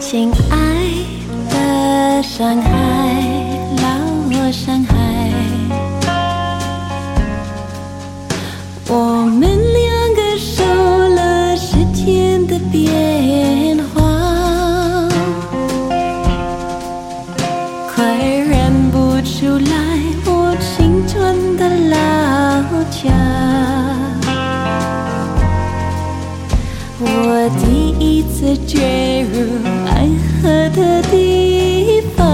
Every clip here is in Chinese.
亲爱的上海，老上海，我们两个受了时间的变化，快认不出来我青春的老家。我第一次坠入爱河的地方，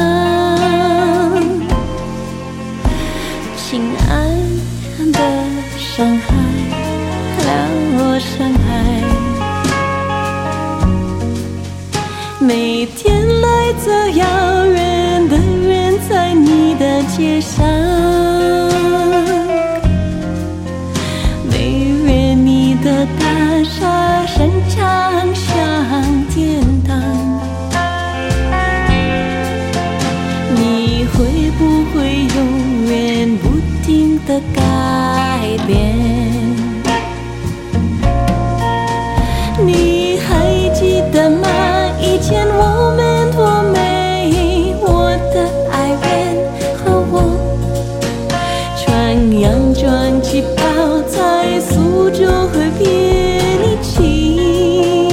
亲爱的上海，老上海，每天来自遥远的人，在你的街上，每月你的大厦伸长向天堂，你会不会永远不停地改变？你还记得吗？以前我们多美，我的爱人和我，穿洋装旗袍在苏州河边一起。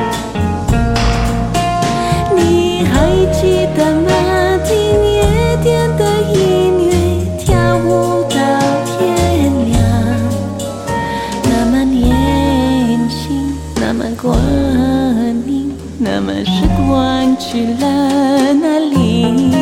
你还记得吗？听夜店的音乐，跳舞到天亮，那么年轻，那么光明，那么时光去了哪里？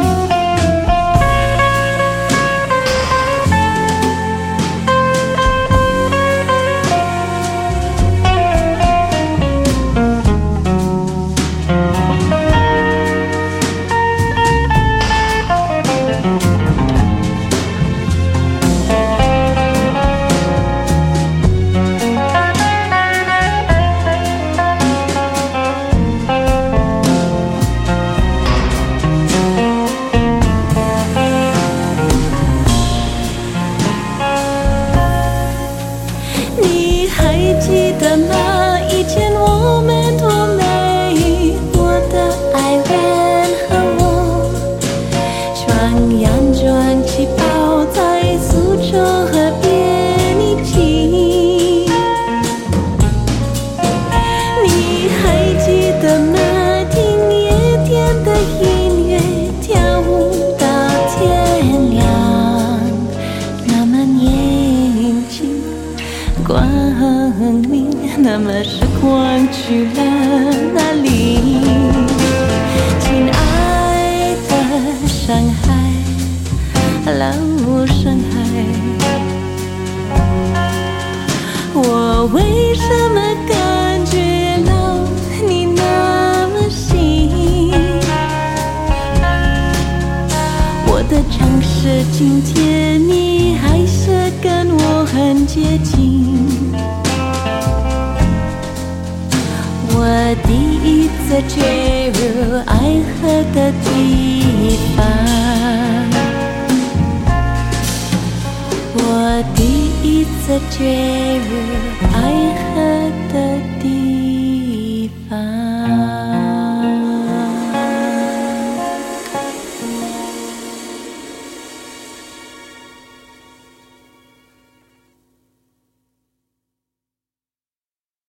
你还记得吗？以前我们多美，我的爱人和我，穿洋装旗袍在苏州河边一起。你还记得吗？听夜店的音乐，跳舞到天亮，那么年轻，光明，那么时光去了哪里？亲爱的上海，老上海，我为什么感觉到你那么近？我的城市今天你还是跟我很接近。我第一次坠入爱河的地方，我第一次坠入爱河的地方。